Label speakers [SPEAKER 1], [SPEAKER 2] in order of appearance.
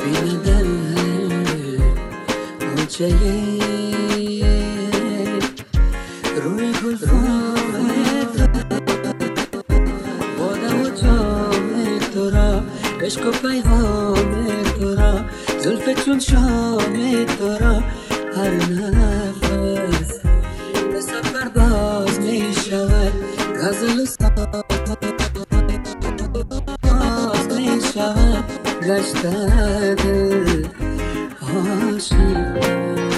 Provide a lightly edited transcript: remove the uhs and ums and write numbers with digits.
[SPEAKER 1] بینده مچه روی گل بادم و جام تو را عشق و پیغام تو را زلف چون شام تو را هر نفس به سفر باز می شود غزل و ساز می شود گشته دل عاشق